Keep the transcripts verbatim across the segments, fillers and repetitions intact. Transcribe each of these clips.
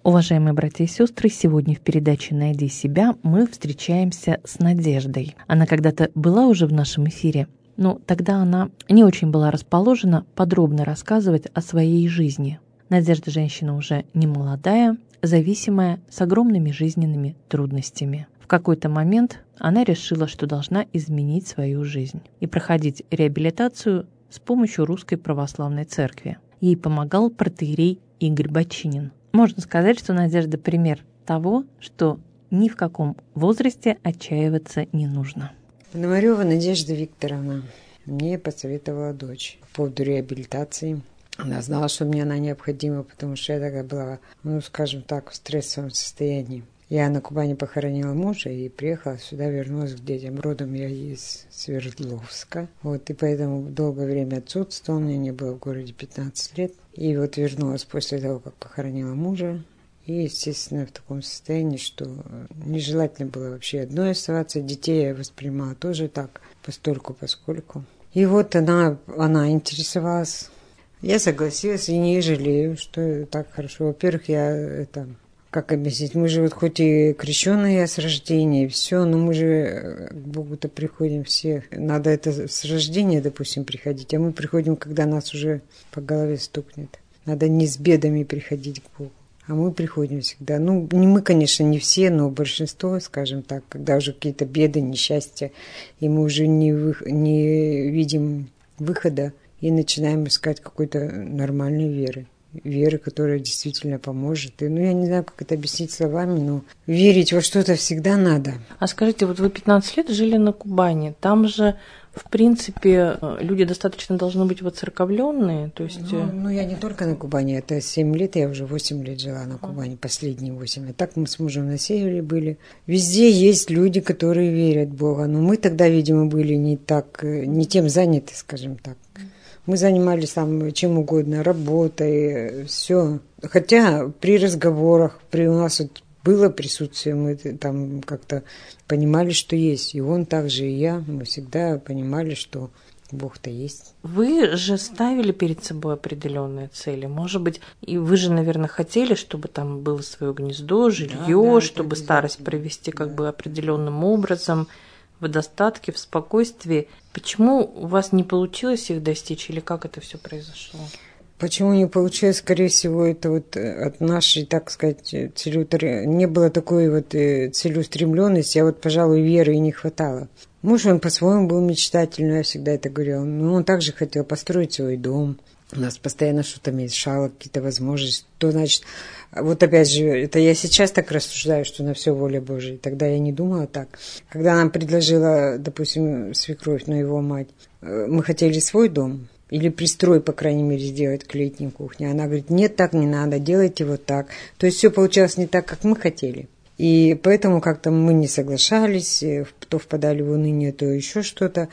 Уважаемые братья и сестры, сегодня в передаче «Найди себя» мы встречаемся с Надеждой. Она когда-то была уже в нашем эфире, но тогда она не очень была расположена подробно рассказывать о своей жизни. Надежда женщина уже не молодая, зависимая, с огромными жизненными трудностями. В какой-то момент она решила, что должна изменить свою жизнь и проходить реабилитацию с помощью Русской Православной Церкви. Ей помогал протоиерей Игорь Бочинин. Можно сказать, что Надежда пример того, что ни в каком возрасте отчаиваться не нужно. Пономарева Надежда Викторовна мне посоветовала дочь по поводу реабилитации. Она знала, что мне она необходима, потому что я такая была, ну, скажем так, в стрессовом состоянии. Я на Кубани похоронила мужа и приехала сюда, вернулась к детям. Родом я из Свердловска. Вот, и поэтому долгое время отсутствовала. У меня не было в городе пятнадцать лет. И вот вернулась после того, как похоронила мужа. И, естественно, в таком состоянии, что нежелательно было вообще одной оставаться. Детей я воспринимала тоже так, постольку, поскольку. И вот она, она интересовалась. Я согласилась и не жалею, что так хорошо. Во-первых, я это... Как объяснить? Мы же вот хоть и крещеные с рождения, все, но мы же к Богу-то приходим все. Надо это с рождения, допустим, приходить, а мы приходим, когда нас уже по голове стукнет. Надо не с бедами приходить к Богу, а мы приходим всегда. Ну, не мы, конечно, не все, но большинство, скажем так, когда уже какие-то беды, несчастья, и мы уже не, вы, не видим выхода и начинаем искать какой-то нормальной веры. Веры, которая действительно поможет. И, ну, я не знаю, как это объяснить словами, но верить во что-то всегда надо. А скажите, вот вы пятнадцать лет жили на Кубани. Там же, в принципе, люди достаточно должны быть воцерковленные. То есть... ну, ну, я не только на Кубани. Это семь лет, я уже восемь лет жила на Кубани, последние восемь. А так мы с мужем на севере были. Везде есть люди, которые верят в Бога. Но мы тогда, видимо, были не так, не тем заняты, скажем так. Мы занимались там чем угодно, работой, все. Хотя при разговорах, при у нас вот было присутствие, мы там как-то понимали, что есть. И он также, и я, мы всегда понимали, что Бог-то есть. Вы же ставили перед собой определенные цели. Может быть, и вы же, наверное, хотели, чтобы там было свое гнездо, жилье, да, да, чтобы старость провести как да. бы определенным образом. В достатке, в спокойствии. Почему у вас не получилось их достичь, или как это все произошло? Почему не получилось? Скорее всего, это вот от нашей, так сказать, целеустр... не было такой вот целеустремленности, а вот, пожалуй, веры и не хватало. Муж, он по-своему был мечтательный, я всегда это говорила. Но он также хотел построить свой дом. У нас постоянно что-то мешало, какие-то возможности. То, значит, вот опять же, это я сейчас так рассуждаю, что на все воля Божия. Тогда я не думала так. Когда нам предложила, допустим, свекровь, ну, его мать, мы хотели свой дом или пристрой, по крайней мере, сделать к летней кухне. Она говорит, нет, так не надо, делайте вот так. То есть все получалось не так, как мы хотели. И поэтому как-то мы не соглашались, то впадали в уныние, то еще что-то.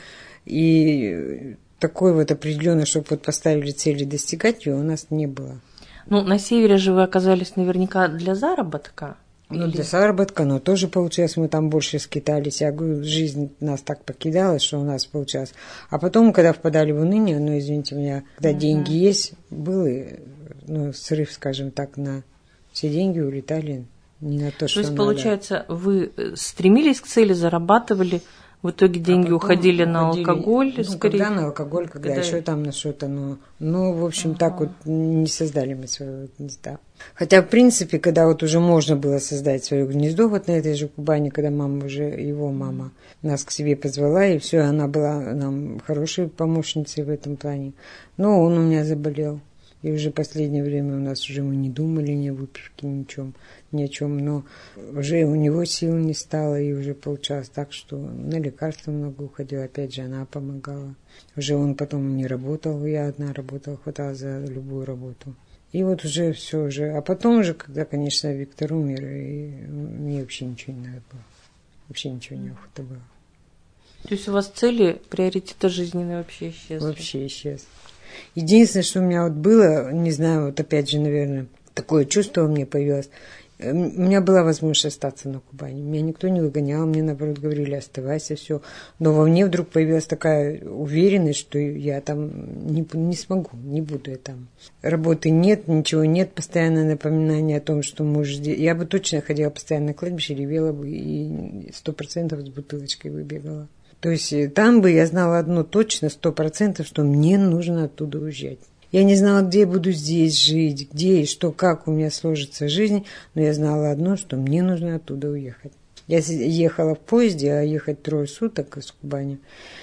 И такой вот определенно, чтобы вот поставили цели достигать ее, у нас не было. Ну, на севере же вы оказались наверняка для заработка? Ну, или... для заработка, но тоже получилось, мы там больше скитались. Я говорю, жизнь нас так покидала, что у нас получалось. А потом, когда впадали в уныние, ну, извините меня, когда uh-huh. деньги есть, был, ну, срыв, скажем так, на все деньги улетали не на то, что надо. То есть, получается, вы стремились к цели, зарабатывали, в итоге деньги а уходили на уходили, алкоголь, ну, скорее. Когда на алкоголь, когда, когда... еще там на что-то, ну, ну, в общем, ага. так вот не создали мы своего гнезда. Хотя, в принципе, когда вот уже можно было создать свое гнездо, вот на этой же Кубани, когда мама уже, его мама нас к себе позвала, и все, она была нам хорошей помощницей в этом плане. Но он у меня заболел. И уже последнее время у нас уже мы не думали ни о выпивке, ни о чем, ни о чем, но уже у него сил не стало, и уже получалось так, что на лекарства много уходило, опять же, она помогала. Уже он потом не работал, я одна работала, хватало за любую работу. И вот уже все уже, а потом уже, когда, конечно, Виктор умер, и мне вообще ничего не надо было, вообще ничего не охота было. То есть у вас цели, приоритеты жизненные вообще исчезли? Вообще исчез. Единственное, что у меня вот было, не знаю, вот опять же, наверное, такое чувство у меня появилось. У меня была возможность остаться на Кубани. Меня никто не выгонял, мне, наоборот, говорили, оставайся, все. Но во мне вдруг появилась такая уверенность, что я там не, не смогу, не буду я там. Работы нет, ничего нет, постоянное напоминание о том, что муж здесь. Я бы точно ходила постоянно на кладбище, ревела бы и сто процентов с бутылочкой выбегала. То есть там бы я знала одно точно, сто процентов, что мне нужно оттуда уезжать. Я не знала, где я буду здесь жить, где и что, как у меня сложится жизнь, но я знала одно, что мне нужно оттуда уехать. Я ехала в поезде, а ехать трое суток из Кубани.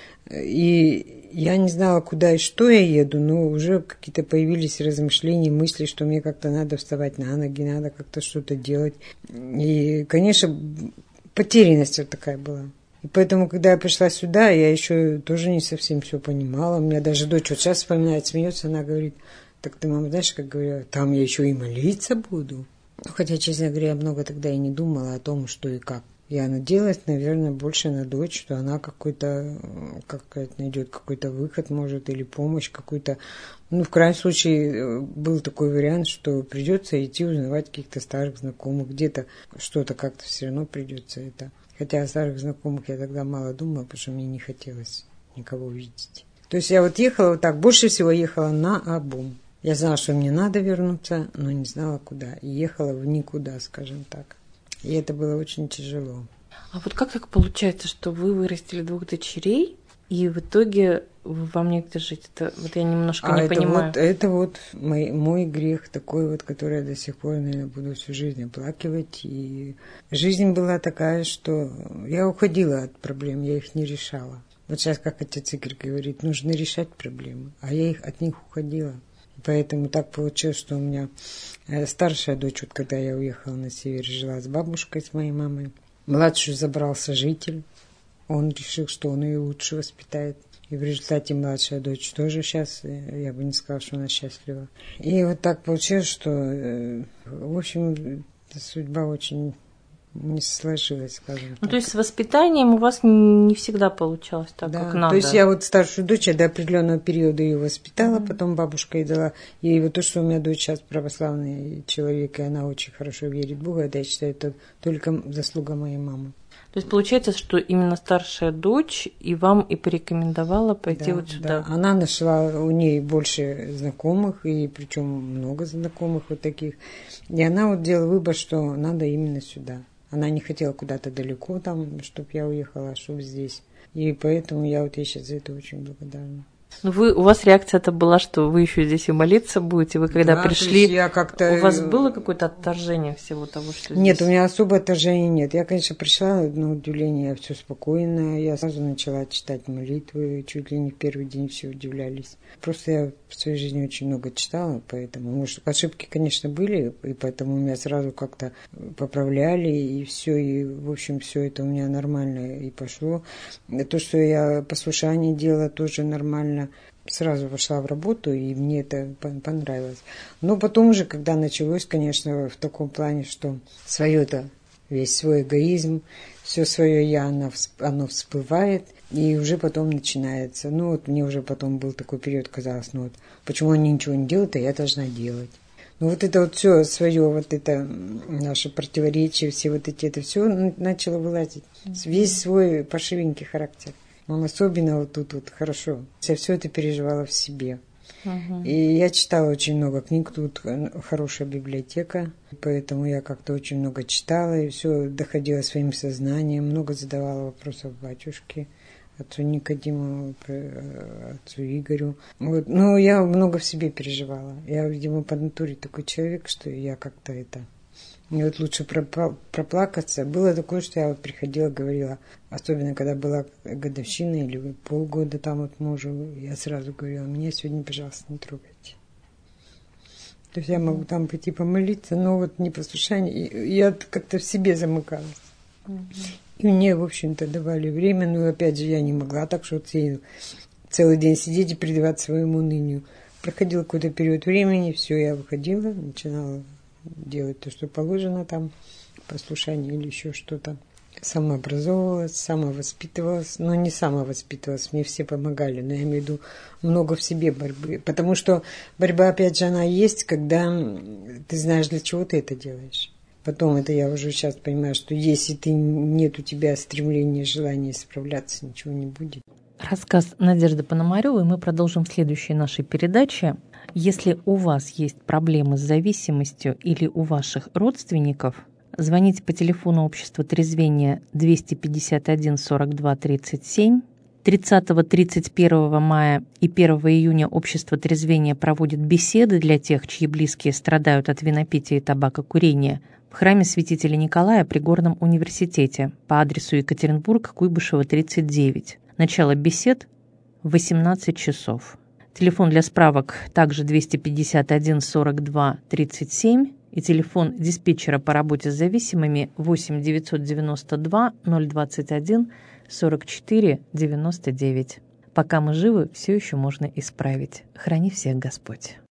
И я не знала, куда и что я еду, но уже какие-то появились размышления, мысли, что мне как-то надо вставать на ноги, надо как-то что-то делать. И, конечно, потерянность вот такая была. И поэтому, когда я пришла сюда, я еще тоже не совсем все понимала. У меня даже дочь вот сейчас вспоминает, смеется, она говорит, так ты, мама, знаешь, как говорю, там я еще и молиться буду. Хотя, честно говоря, я много тогда и не думала о том, что и как. Я надеялась, наверное, больше на дочь, что она какой-то, как сказать, найдет какой-то выход, может, или помощь какую-то. Ну, в крайнем случае, был такой вариант, что придется идти узнавать каких-то старых знакомых. Где-то что-то как-то все равно придется это. Хотя о старых знакомых я тогда мало думала, потому что мне не хотелось никого видеть. То есть я вот ехала вот так, больше всего ехала наобум. Я знала, что мне надо вернуться, но не знала куда. И ехала в никуда, скажем так. И это было очень тяжело. А вот как так получается, что вы вырастили двух дочерей, и в итоге вам негде жить? Это вот я немножко а не это понимаю. Вот, это вот мой, мой грех такой вот, который я до сих пор, наверное, буду всю жизнь оплакивать. И жизнь была такая, что я уходила от проблем, я их не решала. Вот сейчас, как отец Игорь говорит, нужно решать проблемы, а я их, от них уходила. Поэтому так получилось, что у меня старшая дочь, вот когда я уехала на север, жила с бабушкой, с моей мамой. Младшую забрал сожитель. Он решил, что он ее лучше воспитает. И в результате младшая дочь тоже сейчас, я бы не сказала, что она счастлива. И вот так получилось, что, в общем, судьба очень не сложилась, скажем так. Ну, то есть с воспитанием у вас не всегда получалось так, да, как надо. То есть я вот старшую дочь, я до определенного периода ее воспитала, mm-hmm. потом бабушка ей дала. И вот то, что у меня дочь сейчас православный человек, и она очень хорошо верит в Бога, это, я считаю, это только заслуга моей мамы. То есть получается, что именно старшая дочь и вам и порекомендовала пойти да, вот сюда. Да. Она нашла у ней больше знакомых, и причем много знакомых вот таких. И она вот делала выбор, что надо именно сюда. Она не хотела куда-то далеко, там, чтобы я уехала, чтобы здесь. И поэтому я вот ей сейчас за это очень благодарна. Ну, вы, у вас реакция-то была, что вы еще здесь и молиться будете. Вы когда да, пришли, я как-то... у вас было какое-то отторжение всего того, что здесь? Нет, у меня особо отторжения нет. Я, конечно, пришла, на удивление, все спокойно. Я сразу начала читать молитвы. Чуть ли не в первый день все удивлялись. Просто я в своей жизни очень много читала, поэтому, может, ошибки, конечно, были, и поэтому меня сразу как-то поправляли, и все, и, в общем, все это у меня нормально и пошло. То, что я послушание делала, тоже нормально. Сразу вошла в работу, и мне это понравилось. Но потом уже, когда началось, конечно, в таком плане, что свое-то, весь свой эгоизм, все свое я, оно, оно всплывает, и уже потом начинается. Ну вот мне уже потом был такой период, казалось, ну вот, почему они ничего не делают, а я должна делать. Ну вот это вот все свое, вот это наше противоречие, все вот эти, это все начало вылазить. Весь свой паршивенький характер. Он особенно вот тут вот хорошо. Я все это переживала в себе. Uh-huh. И я читала очень много книг, тут хорошая библиотека, поэтому я как-то очень много читала, и все доходило своим сознанием, много задавала вопросов батюшке, отцу Никодиму, отцу Игорю. Вот. Ну, я много в себе переживала. Я, видимо, по натуре такой человек, что я как-то это... Мне вот лучше проплакаться. Было такое, что я вот приходила, говорила, особенно когда была годовщина или полгода там вот мужу, я сразу говорила, меня сегодня, пожалуйста, не трогайте. То есть я могу там пойти помолиться, но вот непослушание, я как-то в себе замыкалась. И мне, в общем-то, давали время, но опять же я не могла так, что целый день сидеть и предаваться своему унынию. Проходил какой-то период времени, все, я выходила, начинала делать то, что положено там, послушание или еще что-то. Самообразовывалась, самовоспитывалась, но не самовоспитывалась, мне все помогали, но я имею в виду много в себе борьбы, потому что борьба, опять же, она есть, когда ты знаешь, для чего ты это делаешь. Потом это я уже сейчас понимаю, что если ты нет у тебя стремления, желания справляться, ничего не будет. Рассказ Надежды Пономаревой мы продолжим в следующей нашей передаче. Если у вас есть проблемы с зависимостью или у ваших родственников, звоните по телефону общества трезвения двести пятьдесят один сорок два тридцать семь. тридцатого тридцать первого мая и первого июня общество трезвения проводит беседы для тех, чьи близкие страдают от винопития и табакокурения в храме святителя Николая при Горном университете по адресу Екатеринбург, Куйбышева, тридцать девять. Начало бесед в восемнадцать часов. Телефон для справок также двести пятьдесят один сорок два тридцать семь и телефон диспетчера по работе с зависимыми восемь девятьсот девяносто два ноль двадцать один сорок четыре девяносто девять. Пока мы живы, все еще можно исправить. Храни всех Господь.